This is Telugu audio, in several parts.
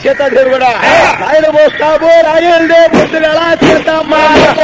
సీతాదేవి కూడా ఆయన పోస్తాబో రాయల్దే బుద్ధులు ఎలా చేద్దామా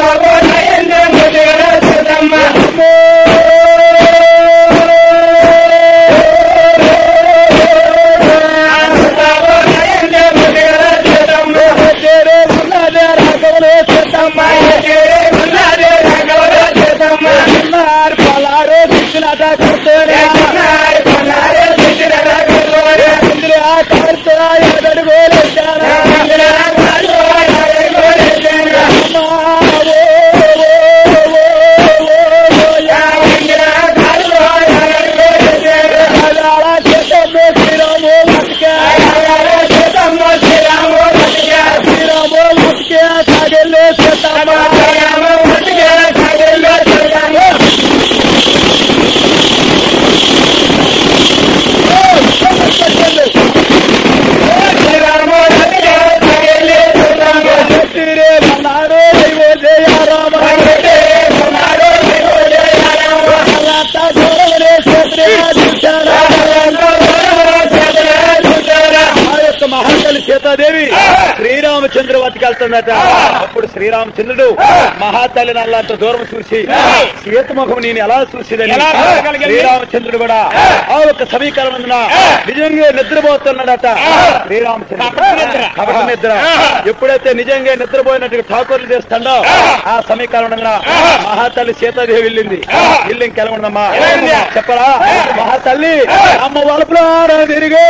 సీతాదేవి శ్రీరామచంద్ర వద్దకు వెళ్తుందట. అప్పుడు శ్రీరామచంద్రుడు మహాతల్లి నల్లంత దూరం చూసి సీతముఖం నేను ఎలా చూసేదని శ్రీరామచంద్రుడు కూడా ఆ ఒక సమీకరణం నిజంగా నిద్రపోతున్నాడట. శ్రీరామచంద్రుడు నిద్ర ఎప్పుడైతే నిజంగా నిద్రపోయినట్టు ఠాకూర్లు చేస్తాడో ఆ సమీకరణంగా మహాతల్లి సీతాదేవి వెళ్ళింది. ఇల్లు ఇంకెలవుందమ్మా చెప్పరా మహాతల్లి అమ్మ వలుపులో తిరిగే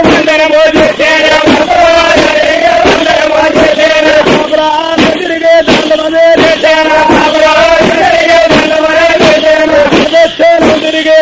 తిరిగే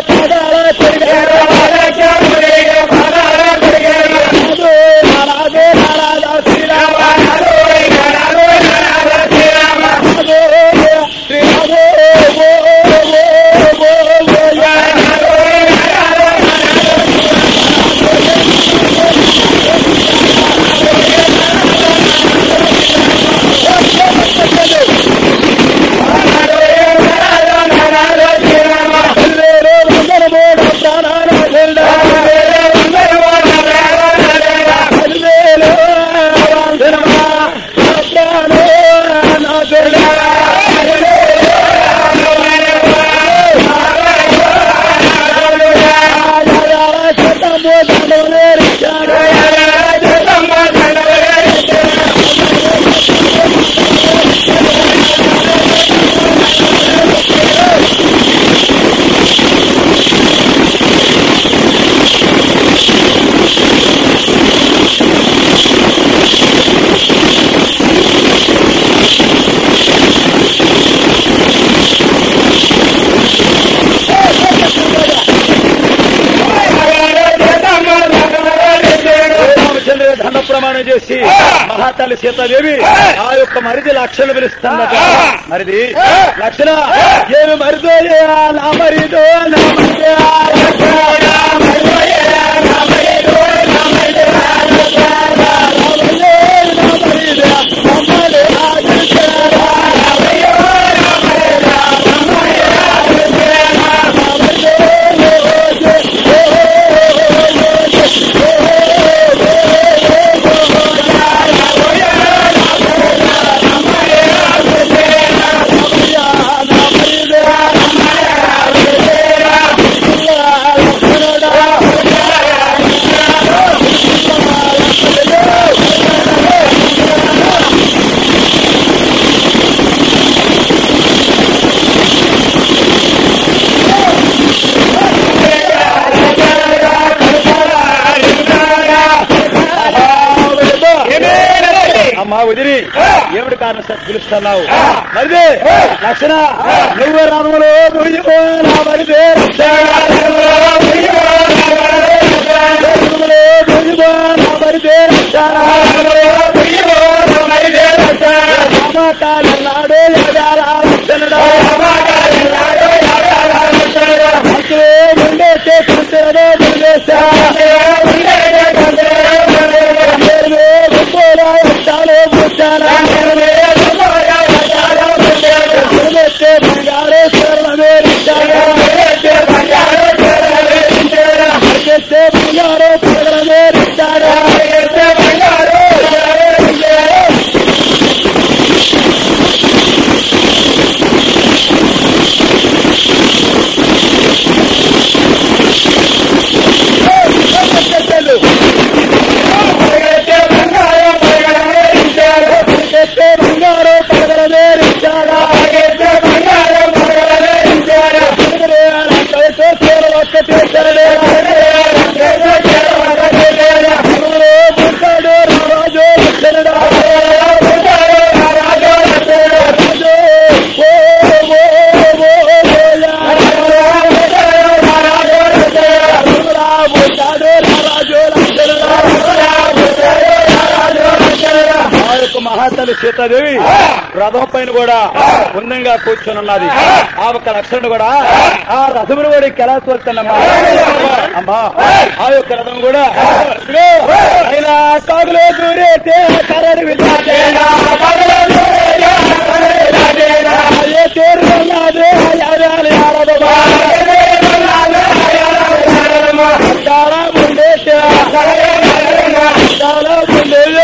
ప్రమాణం చేసి మహాతల్లి సీతాదేవి ఆ యొక్క మరిది లక్షలు పిలుస్తుందట. మరిది లక్షణ ఏమి మరిదో నా మరిదో నా అమ్మా వదిలి ఏమిటి కారణం సార్ పిలుస్తున్నావు? మరిదే లక్షణ నువ్వు రాములో ముగిపోనా మరిదే నాడు ఉండే చేస్తుంటే బంగారు సీతాదేవి రథం పైన కూడా ఉందంగా కూర్చొని ఉన్నది. ఆ ఒక్క లక్షణుడు కూడా ఆ రథమును కూడా ఎలా తోలుతానమ్మా అమ్మా. ఆ యొక్క రథం కూడా అయినా కాగులో దూరేతే కరడు చాలా ఉండే చాలా ఉండేది.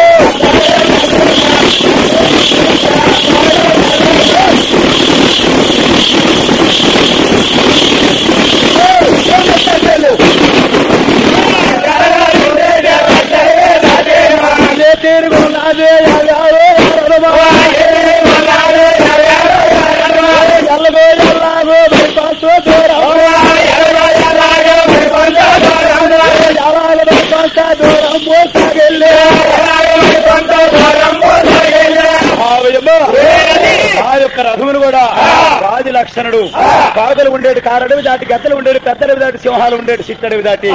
ఆ యొక్క రథమును కూడా రాజు లక్షణుడు కాగలు ఉండేది కారడవి దాటి గద్దలు ఉండేది పెద్దడవి దాటి సింహాలు ఉండేది సిట్టడవి దాటి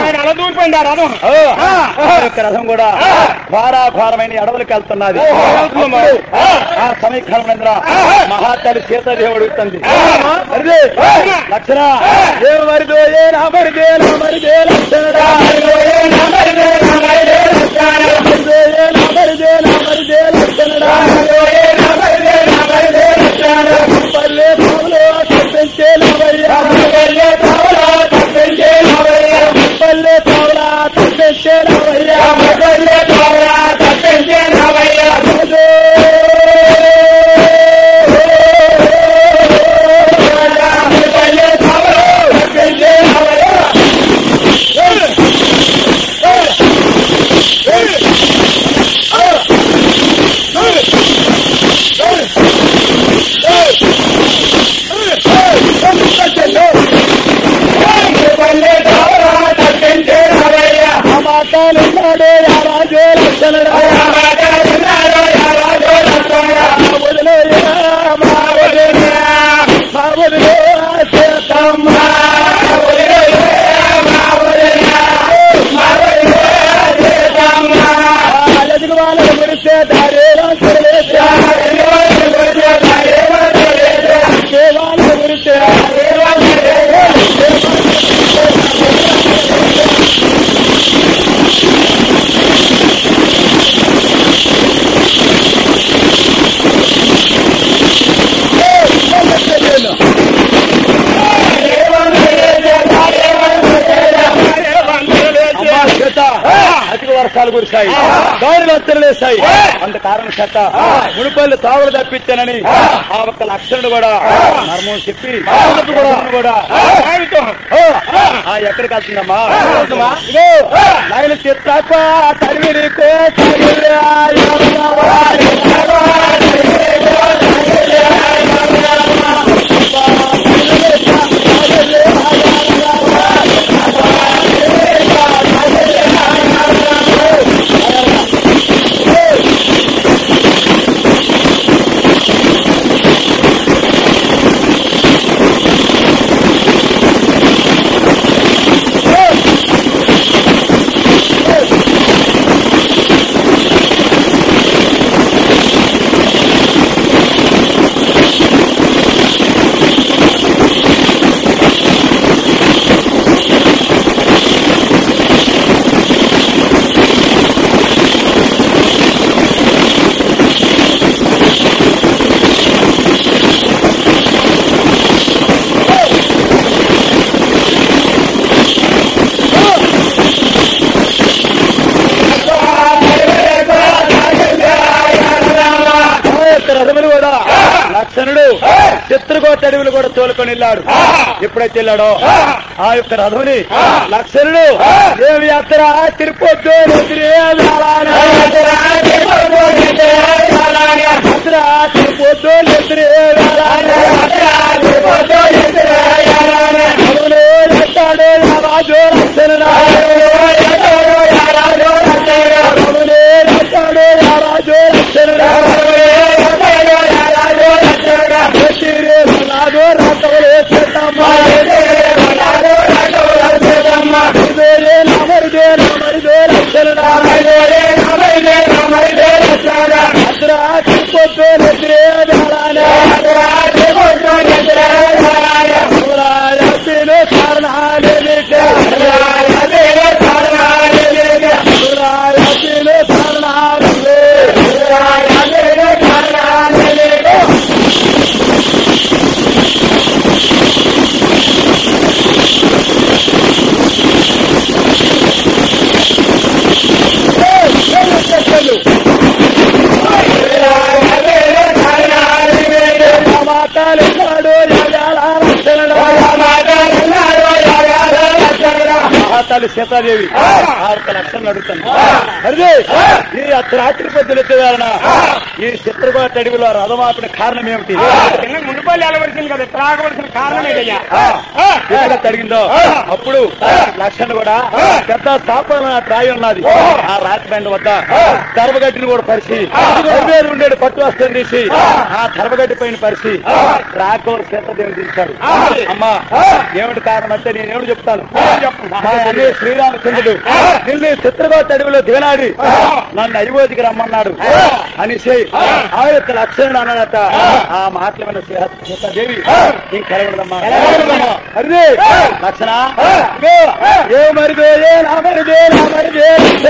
ఆ యొక్క రథం కూడా ఘోరాఘోరమైన అడవులకు వెళ్తున్నది. ఆ సమీకరణ మహాతల్లి సీతాదేవి అడుగుతుంది, లక్షణ ఏ మరిదో ఏ నా మరిదే నా మరిదే లక్షణుడా పల్లె పావులో తప్పించే నవయ్యా పల్లె పావులా తప్పించే నవయ్యా పల్లె పావులా తప్పించే నవయ్యా పల్లె పావులో తప్పించే నవయ్యా. మాట్లాడున్నాడే రాజు లక్షణుడా వాళ్ళ గురిస్తే దారే వాళ్ళ గురిస్తే అధిక వర్షాలు కురిశాయి, గాలి లచ్చలేశాయి. అంత కారణం చేత ముడిపల్లి తావులు తప్పించానని ఆ ఒక్క లక్షణుడు కూడా మర్మం చెప్పి కూడా ఎక్కడికి వెళ్తుందమ్మా నగలు చిత్తాక తరివిరి లక్షణుడు చిత్రకోట అడవులు కూడా తోలుకొని వెళ్ళాడు. ఎప్పుడైతే వెళ్ళాడో ఆ యొక్క రథుని లక్షణుడు ఏమి యాత్ర తిరుపతి రాజు లక్షణుడు రాజు లక్షణుడు అసలు మహాతల్లి సీతాదేవి 6 లక్షలు అడుగుతాను. అదే ఈ రాత్రి పొద్దులు ఎత్తేదారణ ఈ చిత్రకోట అడవిలో రథమాపిన కారణం ఏమిటి? మునిపల్లి వెళ్ళవలసింది కదా, త్రాగవలసిన కారణం ఏదయ్యా తడిగిందో అప్పుడు లక్షణ కూడా పెద్ద స్థాపన రాయి ఉన్నది. ఆ రాతి బండి వద్ద తరబగడ్డిని కూడా పరిచి ఉండేది పట్టు వస్తుంది తీసి ఆ తరబగడ్డి పైన పరిచి రాఘవ సీతాదేవిని తీశాడు. అమ్మా ఏమిటి కారణం అంటే నేనేమిటి చెప్తాను. అనే శ్రీరామచంద్రుడు నిన్ను చిత్రకోట అడవిలో దిగనాడి నన్ను అయోధ్యకి రమ్మన్నాడు అనేసి ఆ యొక్క లక్షణం అన్నదట. ఆ మాటల మీద సీతాదేవి ఇంకెలవడదమ్మా. అరే లక్షణ ఏ మరిదే నా మరిదే నా మరిదే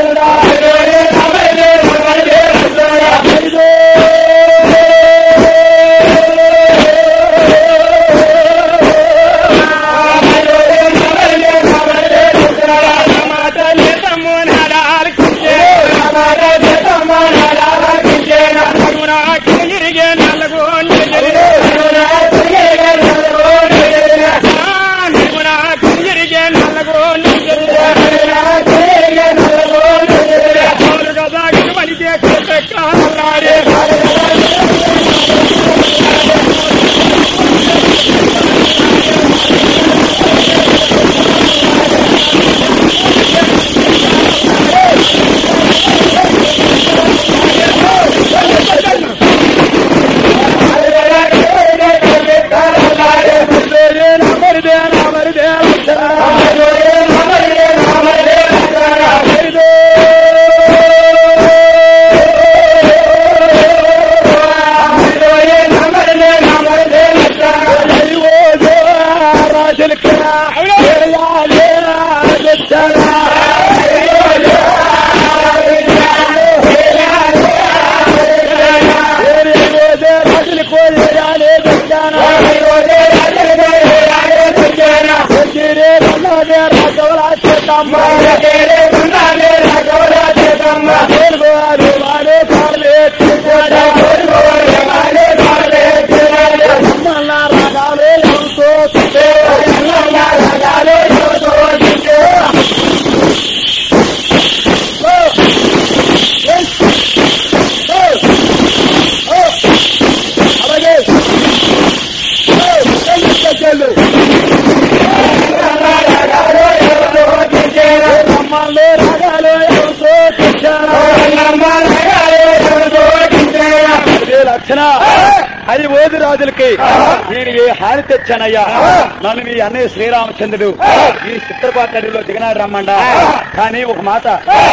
అయోధ్య రాజులకి నేను ఏ హాని తెచ్చానయ్యా. నన్ను మీ అన్నయ్య శ్రీరామచంద్రుడు ఈ చిత్రపాట అడవిలో దిగనాడు రమ్మండా. కానీ ఒక మాట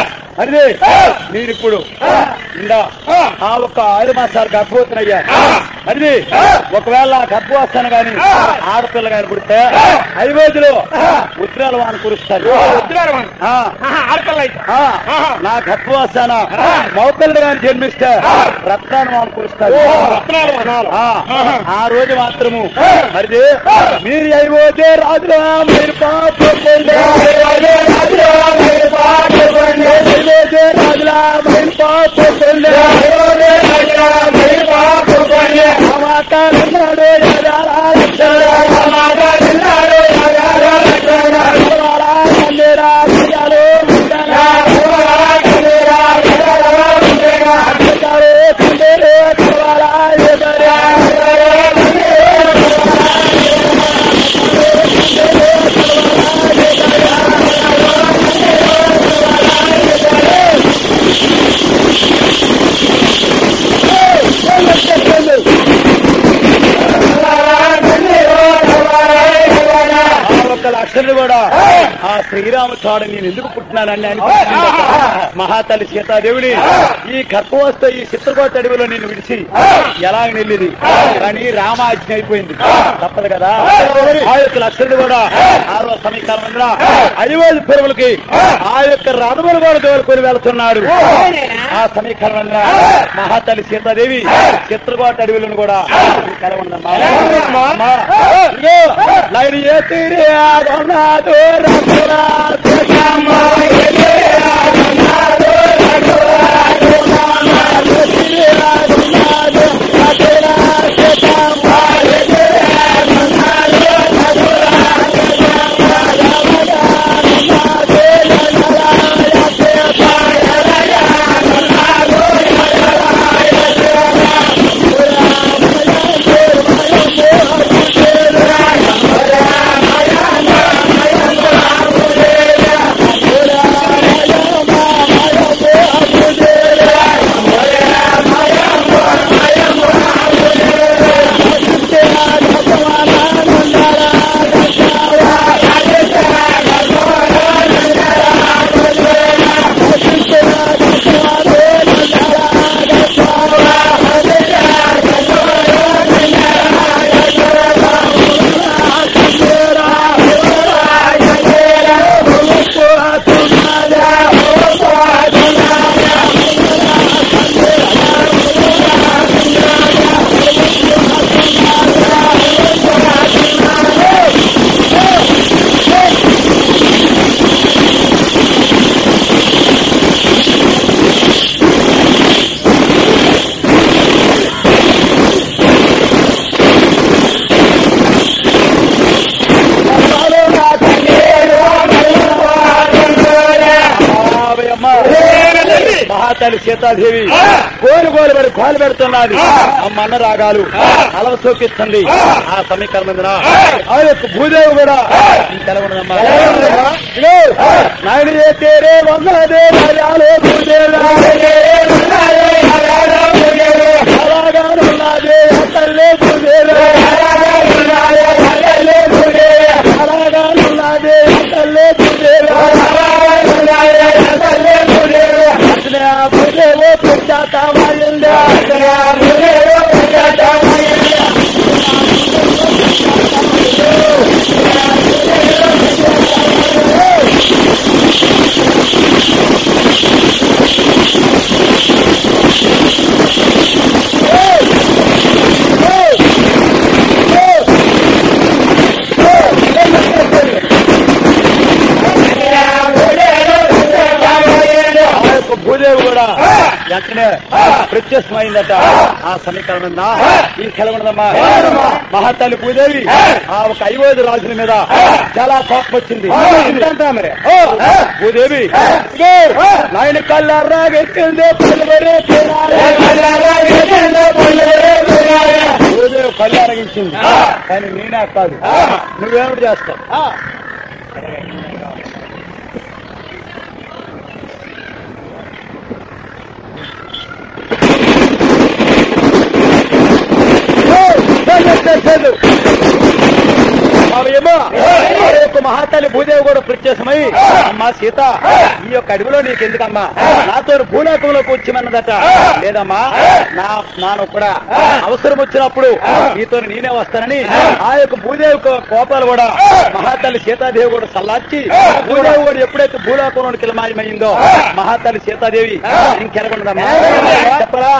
అదే నేనిప్పుడు ఇందా ఆ ఒక్క 6 మాసాలు గర్భవతునయ్యా. అది ఒకవేళ గర్భవస్తాను గాని ఆడపిల్ల గాని పుడితే అయోధ్యలో ఉత్తరాల వాన కురుస్తారు. నా గర్భవస్తాన మౌపిల్లలు గాని జన్మిస్తే రత్నాల వాన కురుస్తారు. ఆ రోజు మాత్రము మరి మీరు అయోధ్య రాజులా మీరు పాపండి రాజులా మీరు పాపండి మాట్లాడుతున్నాడు లక్షలు కూడా ఆ శ్రీరామచంద్రుడు నేను ఎందుకు పుట్టినానని అనిపించింది. మహాతల్లి సీతాదేవిని ఈ గర్భవస్థ ఈ చిత్రకోట అడవిలో నేను విడిచి ఎలాగ నెల్లిది కానీ రామాజ్ఞ అయిపోయింది తప్పదు కదా. ఆ యొక్క లక్షలు కూడా 6వ సమీకరణంలో అయోధ్య పెరువులకి ఆ యొక్క రథములు కూడా తోలుకొని వెళ్తున్నాడు. ఆ సమీకరణంలో మహాతల్లి సీతాదేవి చిత్రకోట అడవిలను కూడా కలవన్నమ్మా. లైన్ ఏ తీరే ఆగన్నాడు మహాతల్లి సీతాదేవి గోలు మరి కాలు పెడుతున్నది అమ్మ అన్న రాగాలు అలవ సోకిస్తుంది ఆ సమీకరణ ఆ యొక్క భూదేవి కూడా తెలవడమ్మా నాయన తేరే వందదే రాజాలో భూదేవి అలాగానున్నదే తల్లే భూదేవి అలాగానున్నదే తల్లే భూదేవి భూదేవో పుచ్చాతామాయిందా భూదేవి కూడా వెంటనే ప్రత్యక్షమైందట ఆ సమీకరణ ఈ సెలవుందమ్మా మహాతల్లి భూదేవి ఆ ఒక 5 రాజుల మీద చాలా కోపం వచ్చింది మరి భూదేవి నాయన కళ్ళారాగెక్కిందే భూదేవి కళ్ళారగించింది కానీ నేనే కాదు నువ్వేమిటి చేస్తావు మహాతల్లి భూదేవి కూడా ప్రత్యక్షమై అమ్మా సీత ఈ యొక్క అడవిలో నీకెందుకమ్మా నాతో భూలోకంలోకి వచ్చిమన్నదట లేదమ్మా నాను కూడా అవసరం వచ్చినప్పుడు నీతో నేనే వస్తానని ఆ యొక్క భూదేవి కోపాలు కూడా మహాతల్లి సీతాదేవి కూడా సల్లార్చి భూదేవి కూడా ఎప్పుడైతే భూలోకంలోకి మాయమైందో మహాతల్లి సీతాదేవి ఇంకెరగొండదమ్మా చెప్పరా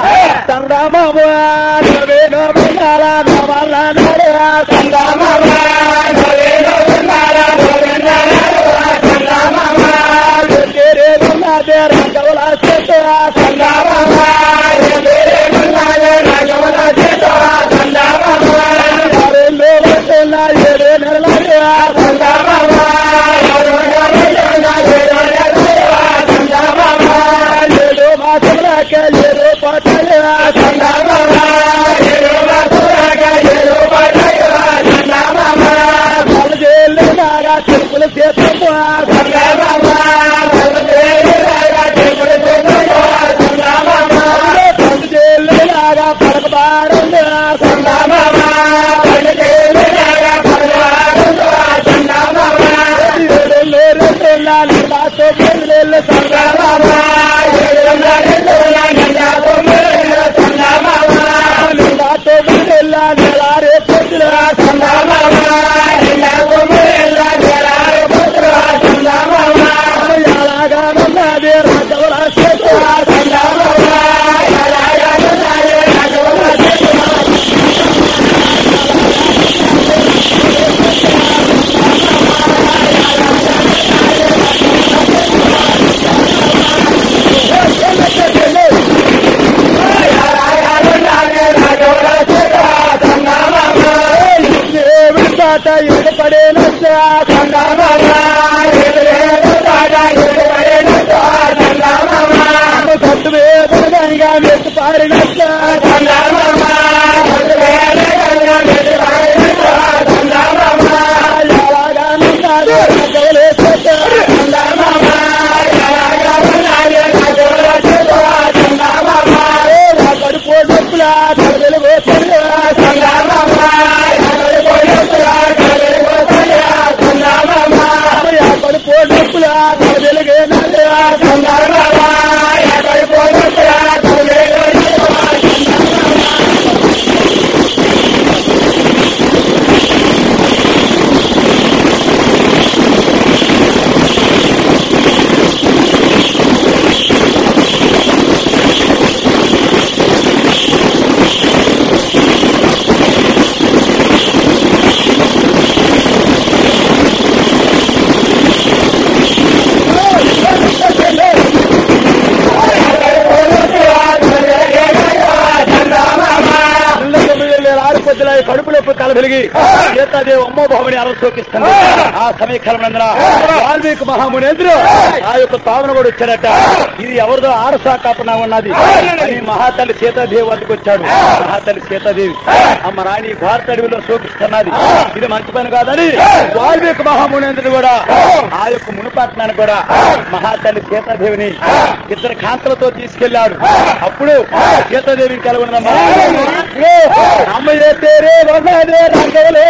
కొద్దిలా కడుపులోపు కలబెలిగి సీతాదేవి అమ్మోభావని ఆలోచోకిస్తుంది. ఆ సమీకరణందున వాల్మీకి మహామునేంద్రుడు ఆ యొక్క తావును కూడా వచ్చాడట. ఇది ఎవరిదో ఆరసాకాపన ఉన్నది అని మహాతల్లి సీతాదేవి వద్దకు వచ్చాడు. మహాతల్లి సీతాదేవి అమ్మ రాణి భారత అడవిలో శోకిస్తున్నది, ఇది మంచి పని కాదని వాల్మీకి మహామునేంద్రుడు కూడా ఆ యొక్క మునుపట్నాన్ని కూడా మహాతల్లి సీతాదేవిని ఇద్దరు కాంతలతో తీసుకెళ్లాడు. అప్పుడు సీతాదేవి కలగొందమ్మా అమ్మయ్య తేరే వన్నాడే రంగలే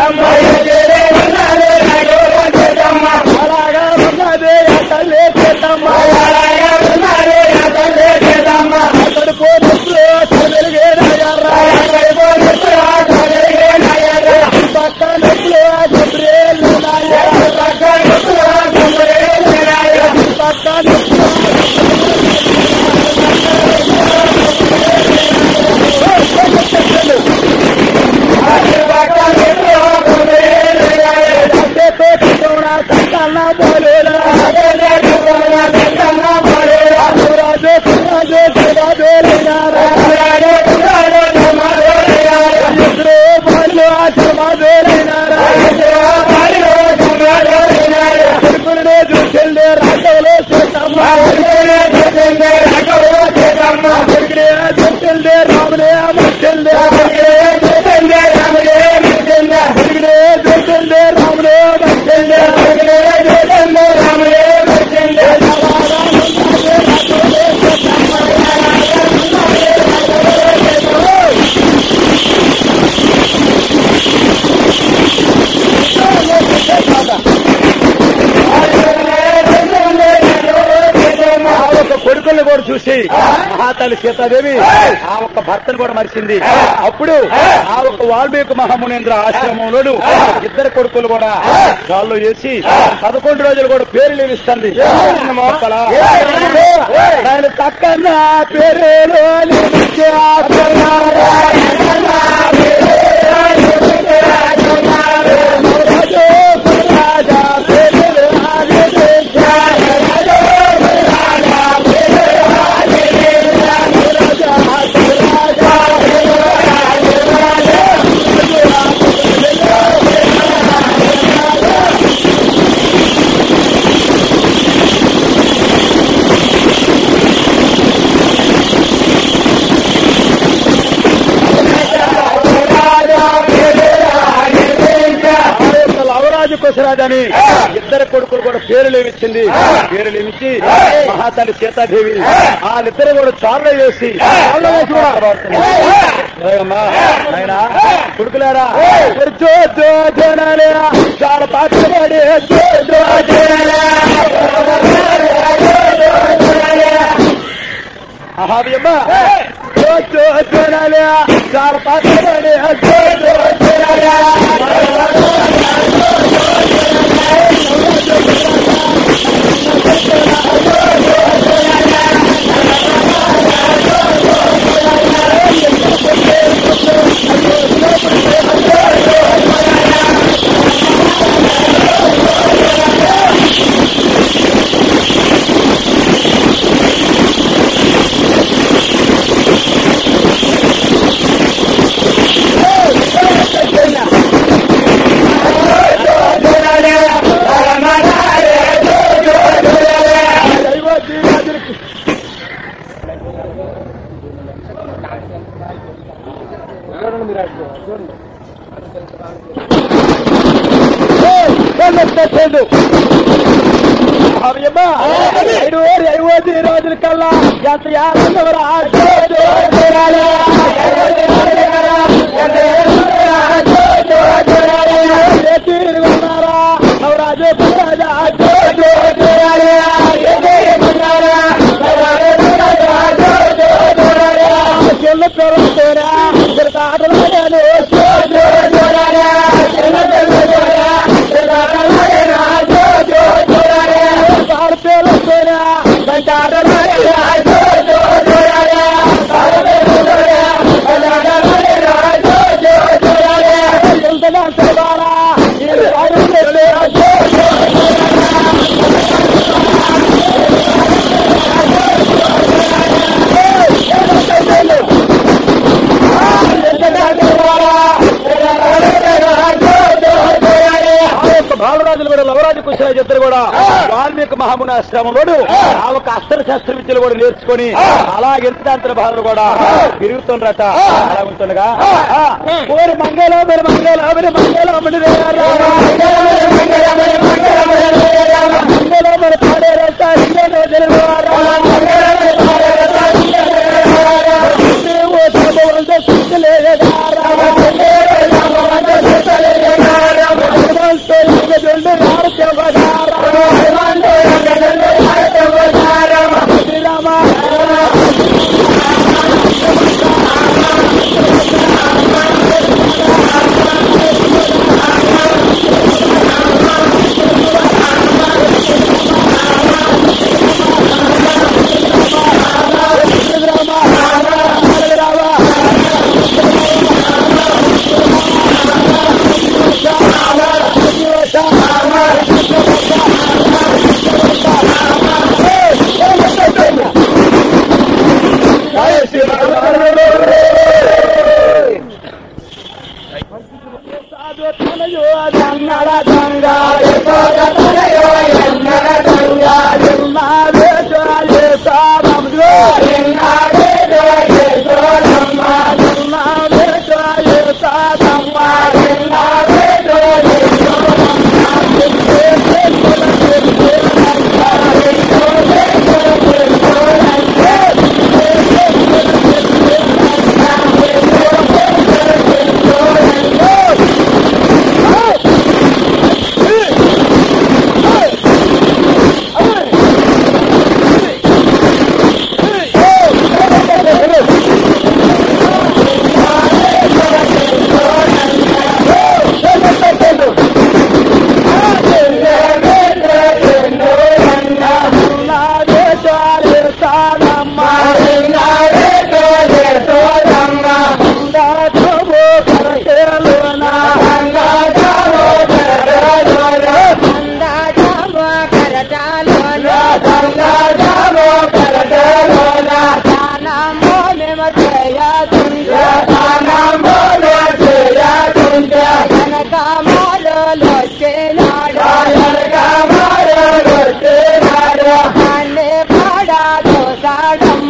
అలాగా వన్నాడే అతలే చేతమ్మా అతడుకో నిప్పులో చదివే నాయర్రా పక్క నిప్పులో జబ్రేల్ నాయర్ పక్క నిప్పులో జబ్రేల్ నాయర్ పక్క నిప్పులో సంతాన బోలేలా కొడుకుల్ని కూడా చూసి మహాతల్లి సీతాదేవి ఆ ఒక్క భర్తను కూడా మరిచింది. అప్పుడు ఆ ఒక్క వాల్మీకి మహామునేంద్ర ఆశ్రమంలో ఇద్దరు కొడుకులు కూడా గాల్లో వేసి 11 రోజులు కూడా పేరు లేవిస్తుంది. చక్కన్న పేరు కోసరాజని ఇద్దరు కొడుకులు కూడా పేర్లు ఏమిచ్చింది. పేర్లు ఏమిచ్చి మహాతల్లి సీతాదేవి వాళ్ళిద్దరు కూడా చార్లో వేసి ఆయన కొడుకులారా చాలా పాటపడి అహావ్యమ్మ చాలా పాటపడి రోజుల కల్లా ఎంత గౌరాజు కుశరాజు ఇద్దరు కూడా వాల్మీకి మహాముని ఆశ్రమంలో ఆ ఒక అస్త్ర శస్త్ర విద్యలు కూడా నేర్చుకుని అలాగే ఎంతకాంతర భాషలు కూడా తిరుగుతుండ్రట. అలా ఉంటుండగా ఓరి మంగళామరి మంగళామరి మంగళామరి మంగళామరి పాడే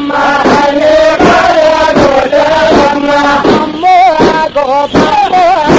Go,